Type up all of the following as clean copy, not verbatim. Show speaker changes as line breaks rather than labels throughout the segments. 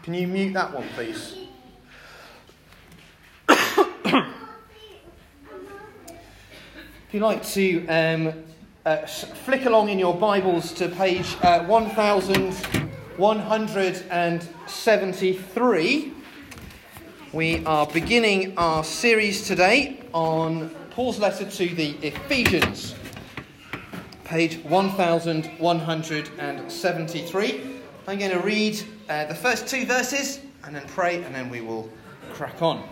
Can you mute that one, please? If you'd like to flick along in your Bibles to page 1173, we are beginning our series today on Paul's letter to the Ephesians. Page 1173. I'm going to read the first two verses and then pray, and then we will crack on.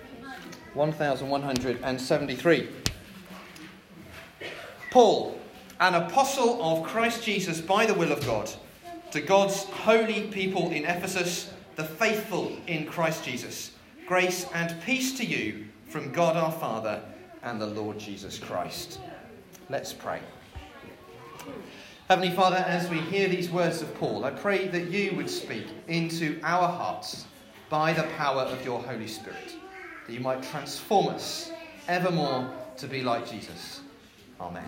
1173. Paul, an apostle of Christ Jesus by the will of God, to God's holy people in Ephesus, the faithful in Christ Jesus, grace and peace to you from God our Father and the Lord Jesus Christ. Let's pray. Heavenly Father, as we hear these words of Paul, I pray that you would speak into our hearts by the power of your Holy Spirit, that you might transform us evermore to be like Jesus. Amen.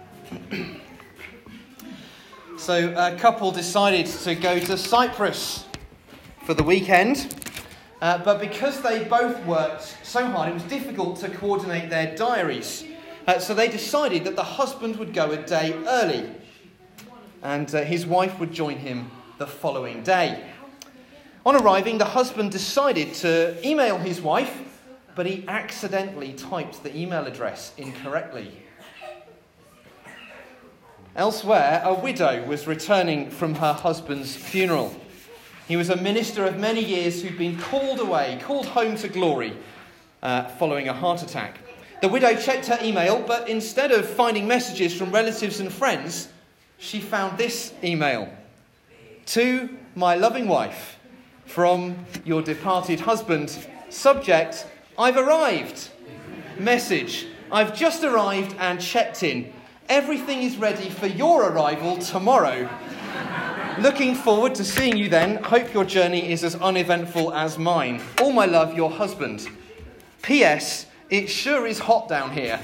So a couple decided to go to Cyprus for the weekend, but because they both worked so hard, it was difficult to coordinate their diaries. So they decided that the husband would go a day early, and his wife would join him the following day. On arriving, the husband decided to email his wife, but he accidentally typed the email address incorrectly. Elsewhere, a widow was returning from her husband's funeral. He was a minister of many years who'd been called home to glory, following a heart attack. The widow checked her email, but instead of finding messages from relatives and friends, she found this email. To my loving wife, from your departed husband. Subject, I've arrived. Message, I've just arrived and checked in. Everything is ready for your arrival tomorrow. Looking forward to seeing you then. Hope your journey is as uneventful as mine. All my love, your husband. P.S. It sure is hot down here.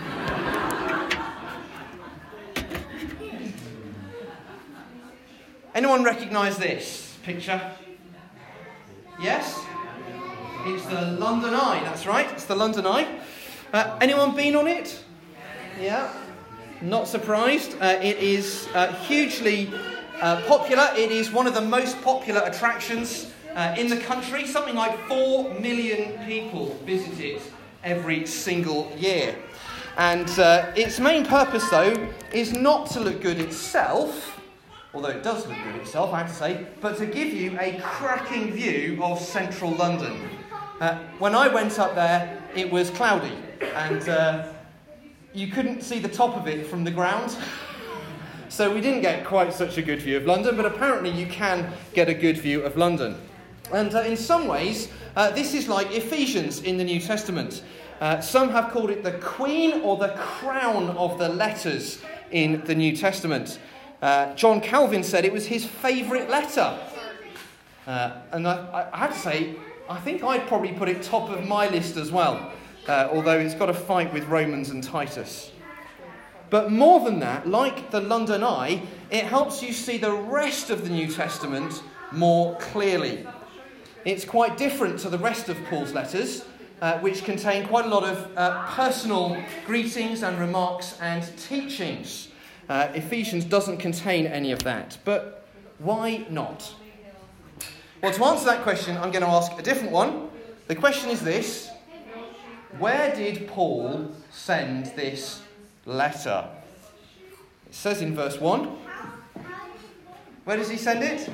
Anyone recognise this picture? Yes? It's the London Eye, that's right. It's the London Eye. Anyone been on it? Yeah? Not surprised. It is hugely popular. It is one of the most popular attractions in the country. Something like 4 million people visit it every single year. And its main purpose, though, is not to look good itself, although it does look good itself, I have to say, but to give you a cracking view of central London. When I went up there, it was cloudy, and you couldn't see the top of it from the ground. So we didn't get quite such a good view of London, but apparently you can get a good view of London. And in some ways, this is like Ephesians in the New Testament. Some have called it the queen or the crown of the letters in the New Testament. John Calvin said it was his favourite letter. And I have to say, I think I'd probably put it top of my list as well. Although it's got a fight with Romans and Titus. But more than that, like the London Eye, it helps you see the rest of the New Testament more clearly. It's quite different to the rest of Paul's letters, which contain quite a lot of personal greetings and remarks and teachings. Ephesians doesn't contain any of that. But why not? Well, to answer that question, I'm going to ask a different one. The question is this. Where did Paul send this letter? It says in verse 1. Where does he send it?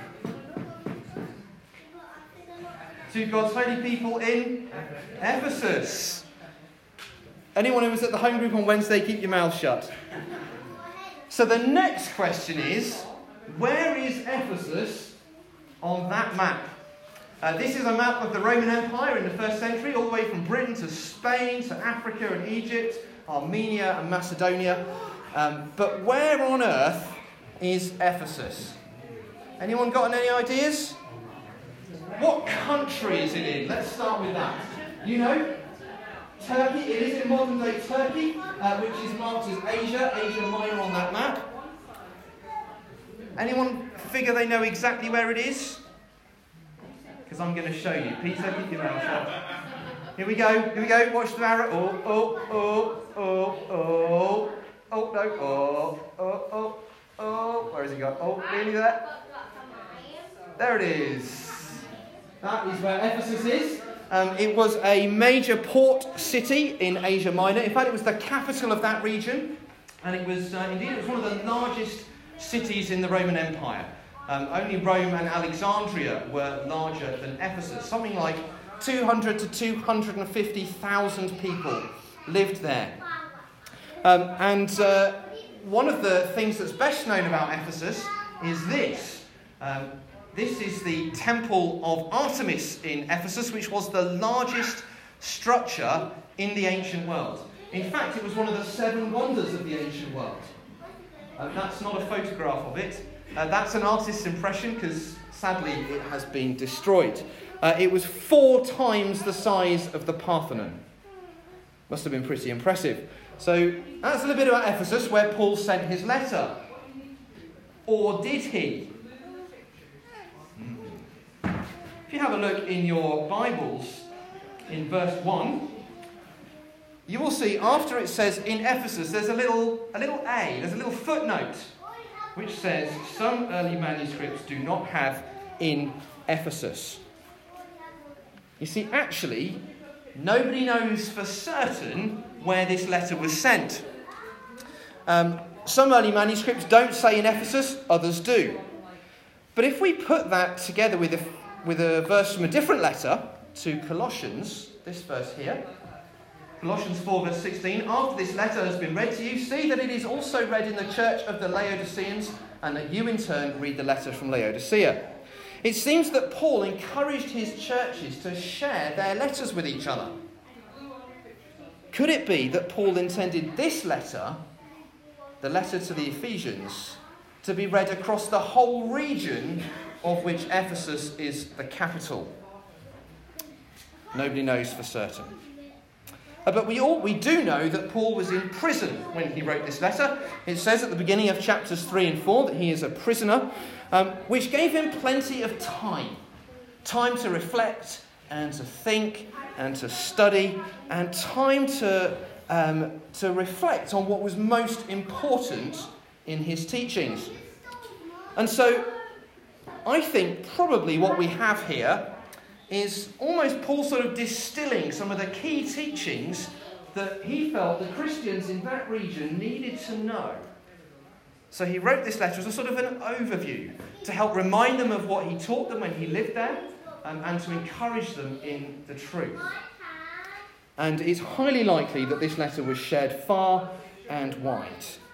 To God's holy people in Ephesus. Anyone who was at the home group on Wednesday, keep your mouth shut. So the next question is, where is Ephesus on that map? This is a map of the Roman Empire in the 1st century, all the way from Britain to Spain, to Africa and Egypt, Armenia and Macedonia. But where on earth is Ephesus? Anyone got any ideas? What country is it in? Let's start with that. You know? Turkey. It is in modern day Turkey, which is marked as Asia Minor on that map. Anyone figure they know exactly where it is? because I'm going to show you. Peter, keep your mouth shut. Here we go. Watch the arrow. Where has he gone? Oh, nearly there. There it is. That is where Ephesus is. It was a major port city in Asia Minor. In fact, it was the capital of that region. And it was, indeed, it was one of the largest cities in the Roman Empire. Only Rome and Alexandria were larger than Ephesus. Something like 200 to 250,000 people lived there. One of the things that's best known about Ephesus is this. This is the Temple of Artemis in Ephesus, which was the largest structure in the ancient world. In fact, it was one of the 7 wonders of the ancient world. That's not a photograph of it. That's an artist's impression because, sadly, it has been destroyed. It was 4 times the size of the Parthenon. Must have been pretty impressive. So that's a little bit about Ephesus, where Paul sent his letter. Or did he? If you have a look in your Bibles, in verse 1, you will see after it says in Ephesus, there's a little A, there's a little footnote, which says some early manuscripts do not have in Ephesus. You see, actually, nobody knows for certain where this letter was sent. Some early manuscripts don't say in Ephesus, others do. But if we put that together with a verse from a different letter to Colossians, this verse here, Colossians 4 verse 16, after this letter has been read to you, see that it is also read in the church of the Laodiceans, and that you in turn read the letter from Laodicea. It seems that Paul encouraged his churches to share their letters with each other. Could it be that Paul intended this letter, the letter to the Ephesians, to be read across the whole region of which Ephesus is the capital? Nobody knows for certain. But we do know that Paul was in prison when he wrote this letter. It says at the beginning of chapters 3 and 4 that he is a prisoner, which gave him plenty of time to reflect and to think and to study, and time to reflect on what was most important in his teachings. And so I think probably what we have here is almost Paul sort of distilling some of the key teachings that he felt the Christians in that region needed to know. So he wrote this letter as a sort of an overview to help remind them of what he taught them when he lived there, and to encourage them in the truth. And it's highly likely that this letter was shared far and wide.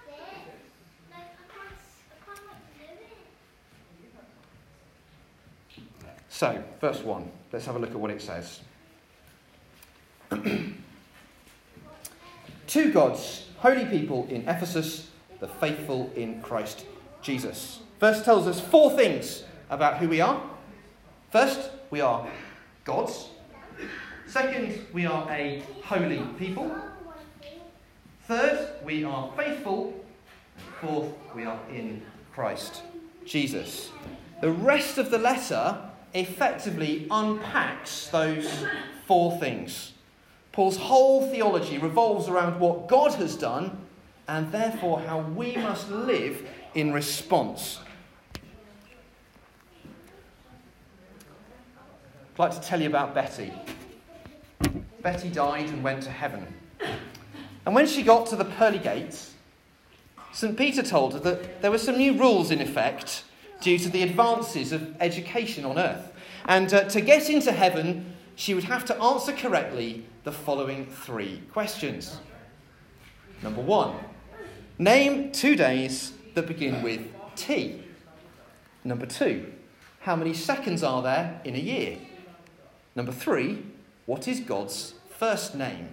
So, verse 1. Let's have a look at what it says. To God's holy people in Ephesus, the faithful in Christ Jesus. Verse tells us 4 things about who we are. First, we are God's. Second, we are a holy people. Third, we are faithful. Fourth, we are in Christ Jesus. The rest of the letter effectively unpacks those 4 things. Paul's whole theology revolves around what God has done, and therefore how we must live in response. I'd like to tell you about Betty. Betty died and went to heaven. And when she got to the pearly gates, St. Peter told her that there were some new rules in effect due to the advances of education on earth. And to get into heaven, she would have to answer correctly the following 3 questions. Number 1, name 2 days that begin with T. Number 2, how many seconds are there in a year? Number 3, what is God's first name?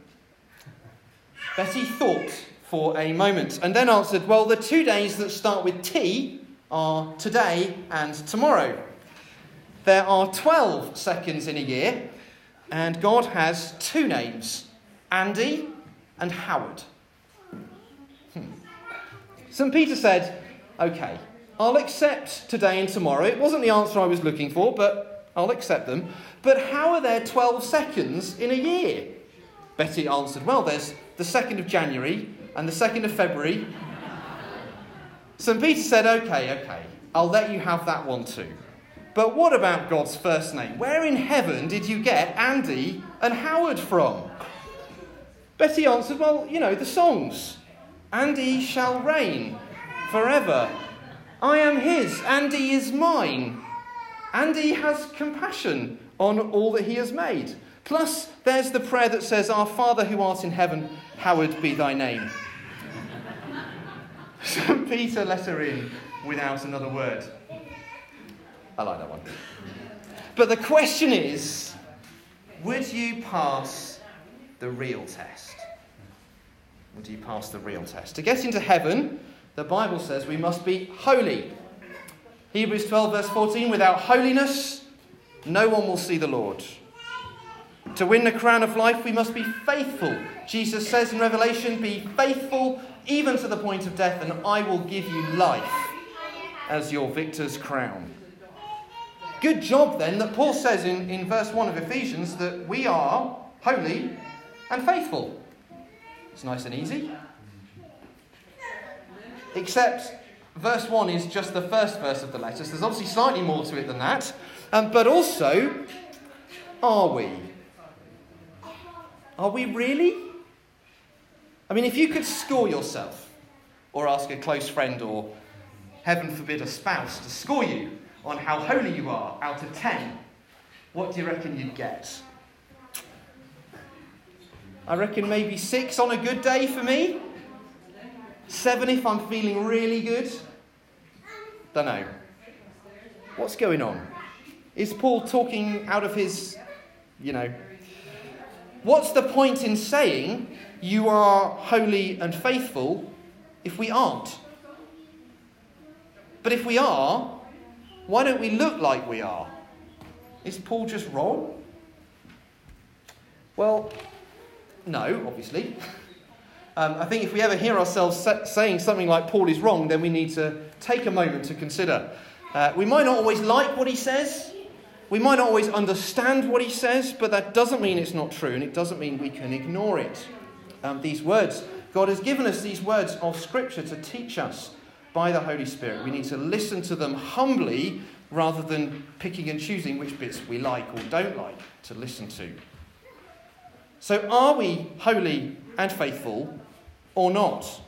Betty thought for a moment and then answered, well, the 2 days that start with T are today and tomorrow. There are 12 seconds in a year, and God has 2 names, Andy and Howard. St. Peter said, okay, I'll accept today and tomorrow. It wasn't the answer I was looking for, but I'll accept them. But how are there 12 seconds in a year? Betty answered, well, there's the 2nd of January and the 2nd of February. St. Peter said, okay, I'll let you have that one too. But what about God's first name? Where in heaven did you get Andy and Howard from? Betty answered, well, the songs. Andy shall reign forever. I am his, Andy is mine. Andy has compassion on all that he has made. Plus, there's the prayer that says, Our Father who art in heaven, hallowed be thy name. St. Peter let her in without another word. I like that one. But the question is, would you pass the real test? Would you pass the real test? To get into heaven, the Bible says we must be holy. Hebrews 12 verse 14, without holiness, no one will see the Lord. To win the crown of life, we must be faithful. Jesus says in Revelation, be faithful even to the point of death, and I will give you life as your victor's crown. Good job then that Paul says in verse 1 of Ephesians that we are holy and faithful. It's nice and easy. Except verse 1 is just the first verse of the letter. So there's obviously slightly more to it than that. But also, are we? Are we really? I mean, if you could score yourself, or ask a close friend, or heaven forbid a spouse, to score you on how holy you are out of 10, what do you reckon you'd get? I reckon maybe 6 on a good day for me. 7 if I'm feeling really good. Don't know. What's going on? Is Paul talking out of his, What's the point in saying you are holy and faithful if we aren't? But if we are, why don't we look like we are? Is Paul just wrong? Well, no, obviously. I think if we ever hear ourselves saying something like Paul is wrong, then we need to take a moment to consider. We might not always like what he says. We might not always understand what he says, but that doesn't mean it's not true, and it doesn't mean we can ignore it. These words, God has given us these words of Scripture to teach us by the Holy Spirit. We need to listen to them humbly rather than picking and choosing which bits we like or don't like to listen to. So are we holy and faithful or not?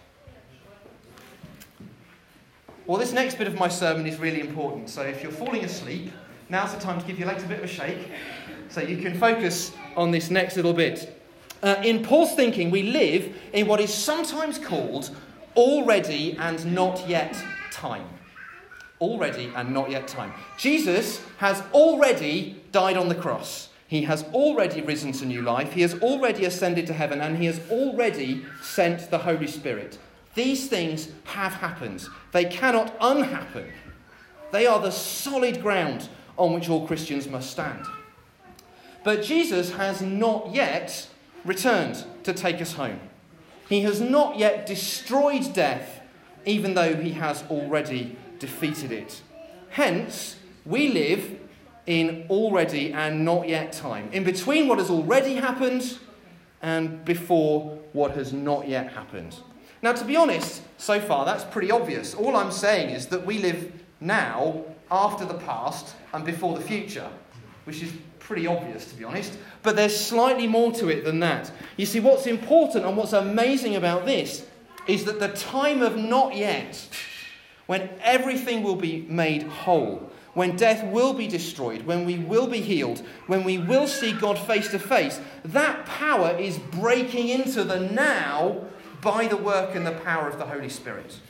Well, this next bit of my sermon is really important. So if you're falling asleep, now's the time to give your legs a bit of a shake so you can focus on this next little bit. In Paul's thinking, we live in what is sometimes called already and not yet time. Already and not yet time. Jesus has already died on the cross. He has already risen to new life. He has already ascended to heaven, and he has already sent the Holy Spirit. These things have happened. They cannot unhappen. They are the solid ground on which all Christians must stand. But Jesus has not yet returned to take us home. He has not yet destroyed death, even though he has already defeated it. Hence, we live in already and not yet time, in between what has already happened and before what has not yet happened. Now, to be honest, so far that's pretty obvious. All I'm saying is that we live now after the past and before the future, which is pretty obvious, to be honest. But there's slightly more to it than that. You see, what's important and what's amazing about this is that the time of not yet, when everything will be made whole, when death will be destroyed, when we will be healed, when we will see God face to face, that power is breaking into the now by the work and the power of the Holy Spirit.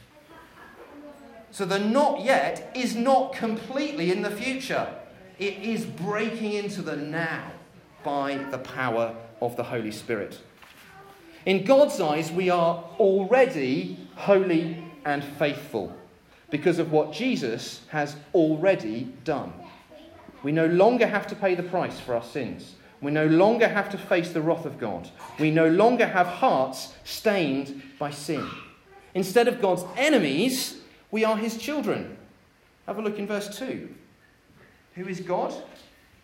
So the not yet is not completely in the future. It is breaking into the now by the power of the Holy Spirit. In God's eyes, we are already holy and faithful because of what Jesus has already done. We no longer have to pay the price for our sins. We no longer have to face the wrath of God. We no longer have hearts stained by sin. Instead of God's enemies, we are his children. Have a look in verse 2. Who is God?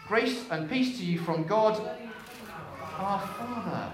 Grace and peace to you from God, our Father.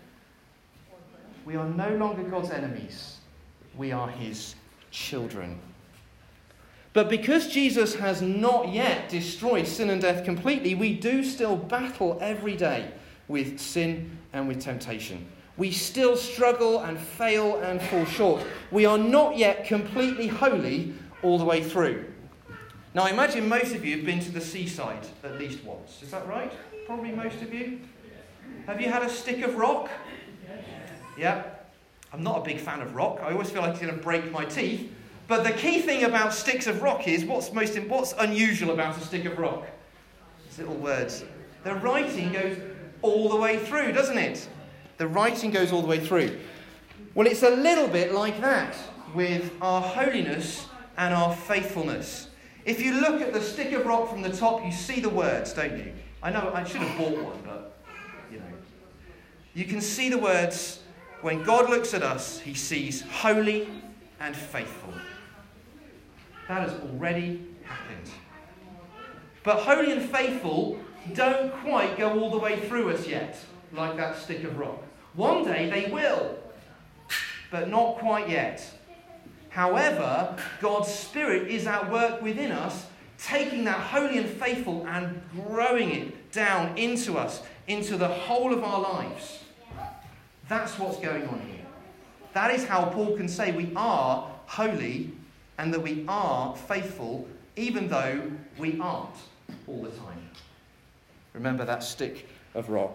We are no longer God's enemies. We are his children. But because Jesus has not yet destroyed sin and death completely, we do still battle every day with sin and with temptation. We still struggle and fail and fall short. We are not yet completely holy all the way through. Now, I imagine most of you have been to the seaside at least once. Is that right? Probably most of you. Have you had a stick of rock? Yeah. I'm not a big fan of rock. I always feel like it's going to break my teeth. But the key thing about sticks of rock is what's unusual about a stick of rock? These little words. The writing goes all the way through, doesn't it? The writing goes all the way through. Well, it's a little bit like that with our holiness and our faithfulness. If you look at the stick of rock from the top, you see the words, don't you? I know I should have bought one, but, You can see the words. When God looks at us, he sees holy and faithful. That has already happened. But holy and faithful don't quite go all the way through us yet, like that stick of rock. One day they will, but not quite yet. However, God's Spirit is at work within us, taking that holy and faithful and growing it down into us, into the whole of our lives. That's what's going on here. That is how Paul can say we are holy and that we are faithful, even though we aren't all the time. Remember that stick of rock.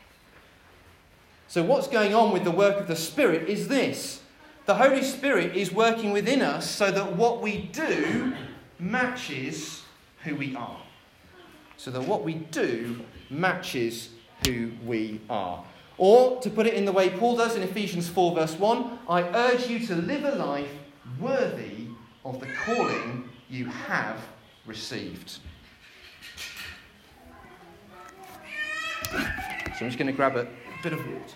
So what's going on with the work of the Spirit is this. The Holy Spirit is working within us so that what we do matches who we are. So that what we do matches who we are. Or, to put it in the way Paul does in Ephesians 4 verse 1, I urge you to live a life worthy of the calling you have received. So I'm just going to grab a bit of water.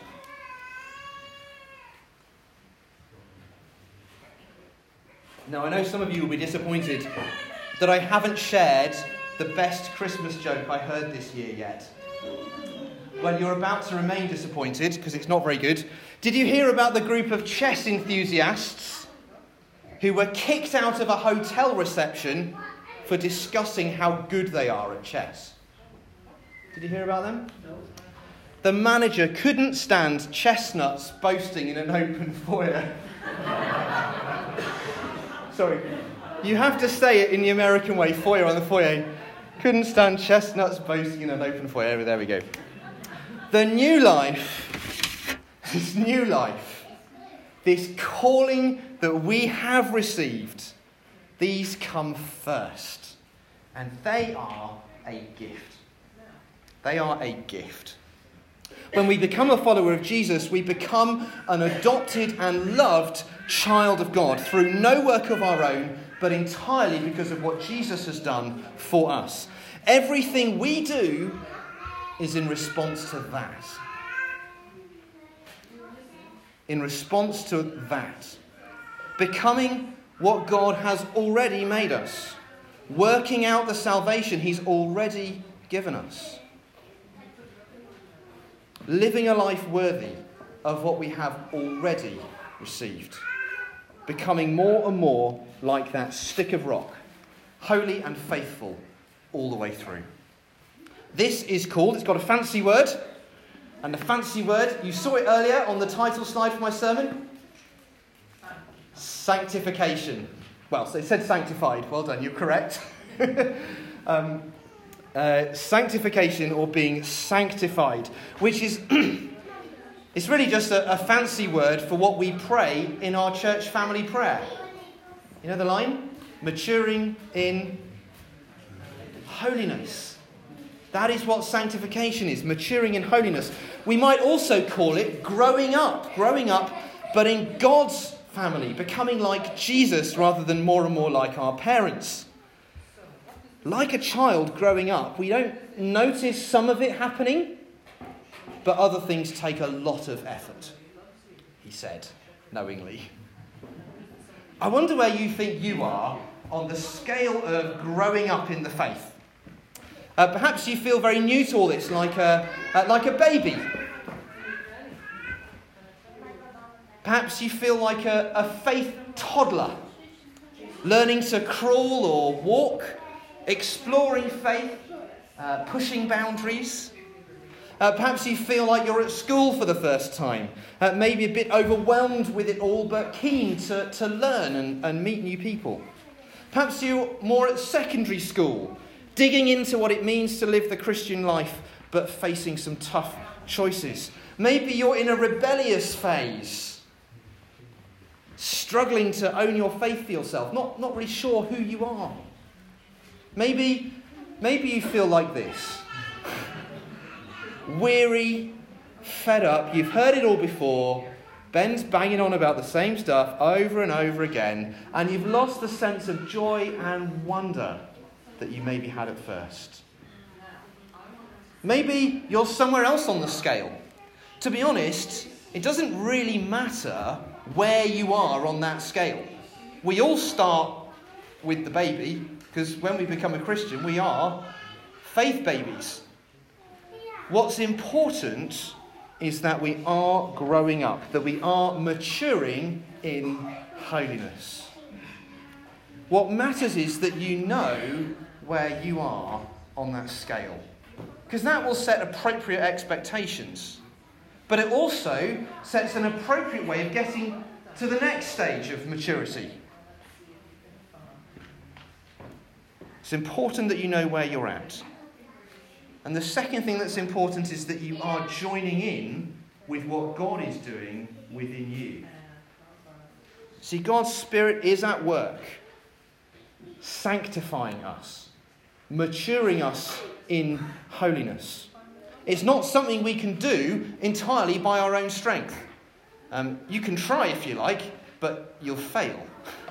Now, I know some of you will be disappointed that I haven't shared the best Christmas joke I heard this year yet. Well, you're about to remain disappointed because it's not very good. Did you hear about the group of chess enthusiasts who were kicked out of a hotel reception for discussing how good they are at chess? Did you hear about them? No. The manager couldn't stand chestnuts boasting in an open foyer. Sorry. You have to say it in the American way, foyer on the foyer. Couldn't stand chestnuts boasting in an open foyer. There we go. The new life, this calling that we have received, these come first. And they are a gift. They are a gift. When we become a follower of Jesus, we become an adopted and loved child of God through no work of our own, but entirely because of what Jesus has done for us. Everything we do is in response to that. In response to that. Becoming what God has already made us. Working out the salvation he's already given us. Living a life worthy of what we have already received. Becoming more and more like that stick of rock. Holy and faithful all the way through. This is called, it's got a fancy word. And the fancy word, you saw it earlier on the title slide for my sermon. Sanctification. Well, so it said sanctified. Well done, you're correct. Sanctification or being sanctified, which is, it's really just a fancy word for what we pray in our church family prayer. You know the line? Maturing in holiness. That is what sanctification is, maturing in holiness. We might also call it growing up, but in God's family, becoming like Jesus rather than more and more like our parents. Like a child growing up, we don't notice some of it happening, but other things take a lot of effort, he said, knowingly. I wonder where you think you are on the scale of growing up in the faith. Perhaps you feel very new to all this, like a baby. Perhaps you feel like a faith toddler, learning to crawl or walk, exploring faith, pushing boundaries. Perhaps you feel like you're at school for the first time, maybe a bit overwhelmed with it all, but keen to learn and meet new people. Perhaps you're more at secondary school, digging into what it means to live the Christian life, but facing some tough choices. Maybe you're in a rebellious phase, struggling to own your faith for yourself, not really sure who you are. Maybe you feel like this. Weary, fed up, you've heard it all before, Ben's banging on about the same stuff over and over again, and you've lost the sense of joy and wonder that you maybe had at first. Maybe you're somewhere else on the scale. To be honest, it doesn't really matter where you are on that scale. We all start with the baby, because when we become a Christian, we are faith babies. What's important is that we are growing up, that we are maturing in holiness. What matters is that you know where you are on that scale, because that will set appropriate expectations. But it also sets an appropriate way of getting to the next stage of maturity. It's important that you know where you're at. And the second thing that's important is that you are joining in with what God is doing within you. See, God's Spirit is at work, sanctifying us, maturing us in holiness. It's not something we can do entirely by our own strength. You can try if you like, but you'll fail.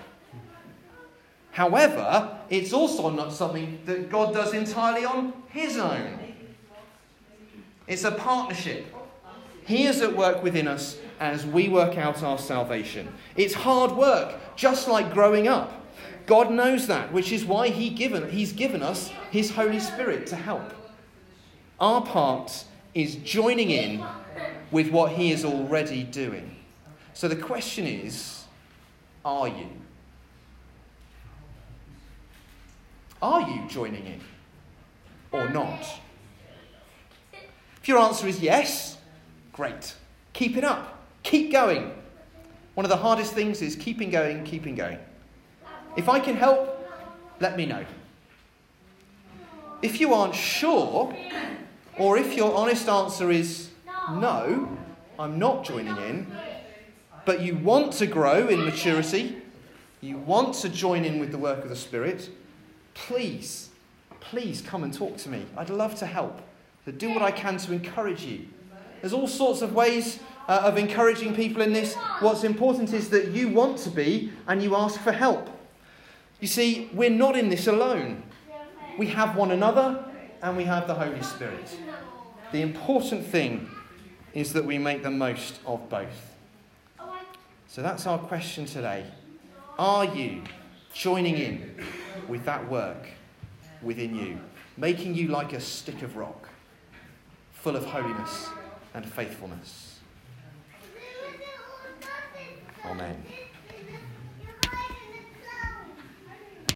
However, it's also not something that God does entirely on his own. It's a partnership. He is at work within us as we work out our salvation. It's hard work, just like growing up. God knows that, which is why He's given us His Holy Spirit to help. Our part is joining in with what He is already doing. So the question is, are you? Are you joining in or not? If your answer is yes, great. Keep it up. Keep going. One of the hardest things is keeping going. If I can help, let me know. If you aren't sure, or if your honest answer is no, I'm not joining in, but you want to grow in maturity, you want to join in with the work of the Spirit, please come and talk to me. I'd love to help, to do what I can to encourage you. There's all sorts of ways of encouraging people in this. What's important is that you want to be and you ask for help. You see, we're not in this alone. We have one another and we have the Holy Spirit. The important thing is that we make the most of both. So that's our question today. Are you joining in with that work within you, making you like a stick of rock, full of holiness and faithfulness? Amen.